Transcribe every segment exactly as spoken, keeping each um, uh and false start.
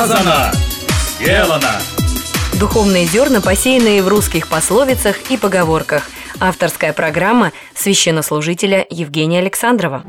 Сказано, сделано. Духовные зерна, посеянные в русских пословицах и поговорках. Авторская программа священнослужителя Евгения Александрова.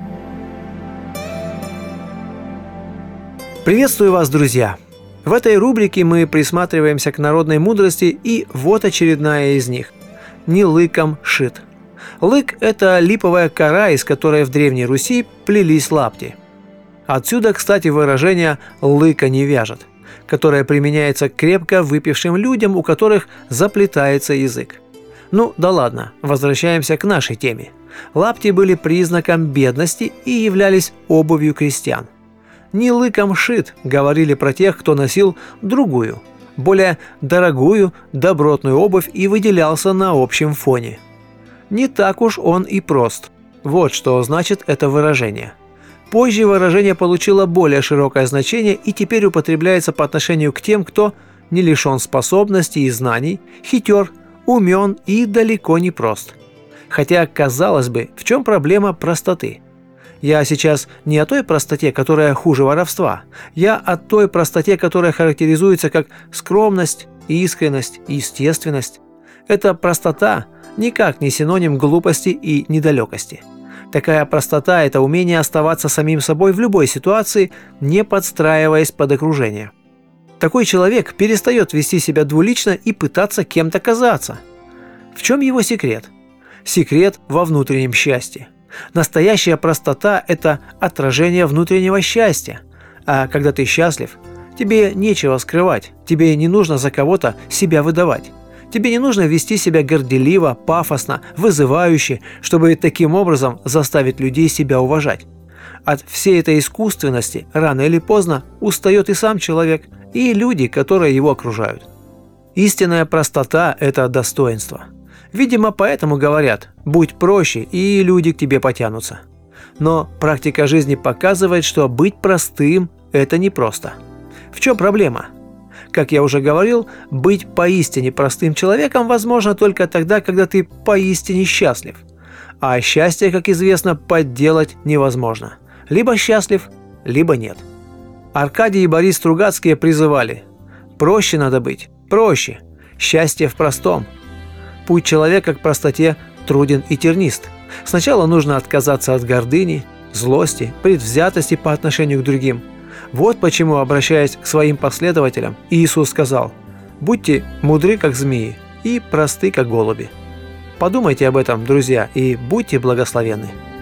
Приветствую вас, друзья! В этой рубрике мы присматриваемся к народной мудрости, и вот очередная из них. «Не лыком шит». Лык – это липовая кора, из которой в Древней Руси плелись лапти. Отсюда, кстати, выражение «лыка не вяжет», которое применяется к крепко выпившим людям, у которых заплетается язык. Ну да ладно, возвращаемся к нашей теме. Лапти были признаком бедности и являлись обувью крестьян. «Не лыком шит», говорили про тех, кто носил другую, более дорогую, добротную обувь и выделялся на общем фоне. Не так уж он и прост. Вот что значит это выражение. Позже выражение получило более широкое значение и теперь употребляется по отношению к тем, кто не лишен способностей и знаний, хитер, умен и далеко не прост. Хотя, казалось бы, в чем проблема простоты? Я сейчас не о той простоте, которая хуже воровства. Я о той простоте, которая характеризуется как скромность, искренность и естественность. Эта простота никак не синоним глупости и недалекости. Такая простота – это умение оставаться самим собой в любой ситуации, не подстраиваясь под окружение. Такой человек перестает вести себя двулично и пытаться кем-то казаться. В чем его секрет? Секрет во внутреннем счастье. Настоящая простота – это отражение внутреннего счастья. А когда ты счастлив, тебе нечего скрывать, тебе не нужно за кого-то себя выдавать. Тебе не нужно вести себя горделиво, пафосно, вызывающе, чтобы таким образом заставить людей себя уважать. От всей этой искусственности рано или поздно устает и сам человек, и люди, которые его окружают. Истинная простота – это достоинство. Видимо, поэтому говорят «будь проще, и люди к тебе потянутся». Но практика жизни показывает, что быть простым – это непросто. В чем проблема? Как я уже говорил, быть поистине простым человеком возможно только тогда, когда ты поистине счастлив. А счастье, как известно, подделать невозможно. Либо счастлив, либо нет. Аркадий и Борис Стругацкие призывали: проще надо быть, проще, счастье в простом. Путь человека к простоте труден и тернист. Сначала нужно отказаться от гордыни, злости, предвзятости по отношению к другим. Вот почему, обращаясь к своим последователям, Иисус сказал: «Будьте мудры, как змеи, и просты, как голуби». Подумайте об этом, друзья, и будьте благословенны.